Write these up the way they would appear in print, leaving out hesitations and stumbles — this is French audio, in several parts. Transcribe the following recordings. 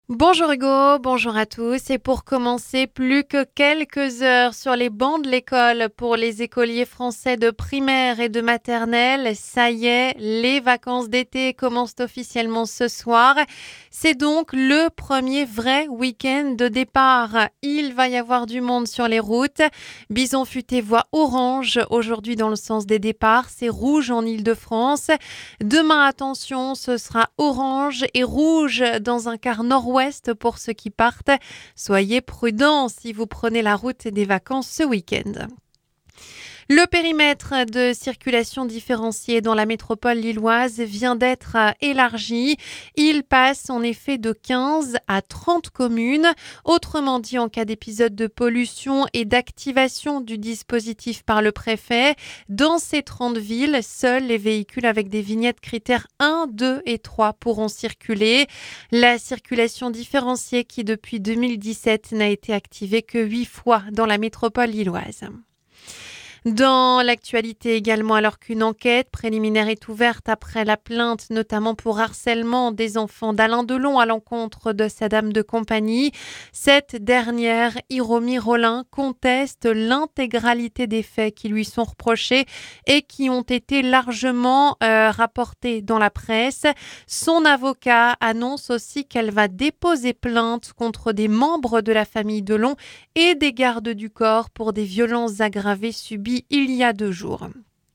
Bonjour Hugo, bonjour à tous. Et pour commencer, plus que quelques heures sur les bancs de l'école pour les écoliers français de primaire et de maternelle. Ça y est, les vacances d'été commencent officiellement ce soir. C'est donc le premier vrai week-end de départ. Il va y avoir du monde sur les routes. Bison Futé voit orange aujourd'hui dans le sens des départs. C'est rouge en Île-de-France. Demain, attention, ce sera orange et rouge dans un quart nord-ouest pour ceux qui partent. Soyez prudents si vous prenez la route des vacances ce week-end. Le périmètre de circulation différenciée dans la métropole lilloise vient d'être élargi. Il passe en effet de 15 à 30 communes. Autrement dit, en cas d'épisode de pollution et d'activation du dispositif par le préfet, dans ces 30 villes, seuls les véhicules avec des vignettes critères 1, 2 et 3 pourront circuler. La circulation différenciée qui, depuis 2017, n'a été activée que 8 fois dans la métropole lilloise. Dans l'actualité également, alors qu'une enquête préliminaire est ouverte après la plainte, notamment pour harcèlement des enfants d'Alain Delon à l'encontre de sa dame de compagnie, cette dernière, Hiromi Rollin, conteste l'intégralité des faits qui lui sont reprochés et qui ont été largement rapportés dans la presse. Son avocat annonce aussi qu'elle va déposer plainte contre des membres de la famille Delon et des gardes du corps pour des violences aggravées subies il y a 2 jours.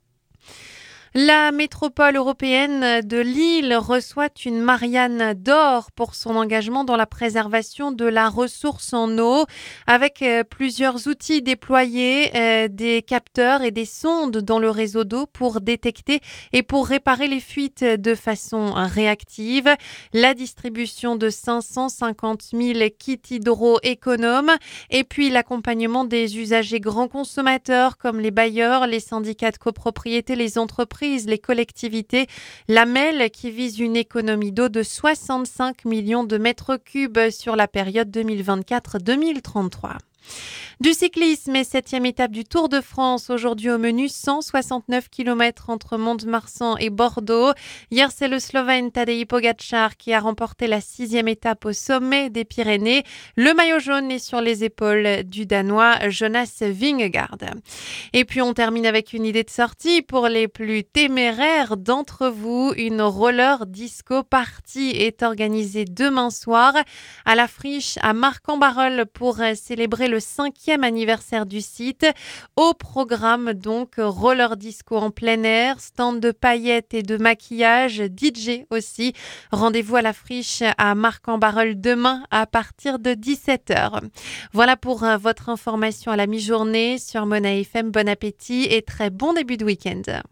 La métropole européenne de Lille reçoit une Marianne d'or pour son engagement dans la préservation de la ressource en eau, avec plusieurs outils déployés, des capteurs et des sondes dans le réseau d'eau pour détecter et pour réparer les fuites de façon réactive. La distribution de 550 000 kits hydro-économes et puis l'accompagnement des usagers grands consommateurs comme les bailleurs, les syndicats de copropriété, les entreprises, les collectivités, la MEL qui vise une économie d'eau de 65 millions de mètres cubes sur la période 2024-2033. Du cyclisme et 7e étape du Tour de France. Aujourd'hui au menu, 169 km entre Mont-de-Marsan et Bordeaux. Hier, c'est le Slovène Tadej Pogačar qui a remporté la 6e étape au sommet des Pyrénées. Le maillot jaune est sur les épaules du Danois Jonas Vingegaard. Et puis on termine avec une idée de sortie pour les plus téméraires d'entre vous. Une roller disco party est organisée demain soir à la Friche à Marcq-en-Barœul pour célébrer le 5e anniversaire du site. Au programme donc roller disco en plein air, stand de paillettes et de maquillage, DJ aussi. Rendez-vous à la Friche à Marcq-en-Barœul demain à partir de 17h. Voilà pour votre information à la mi-journée sur Mona FM. Bon appétit et très bon début de week-end.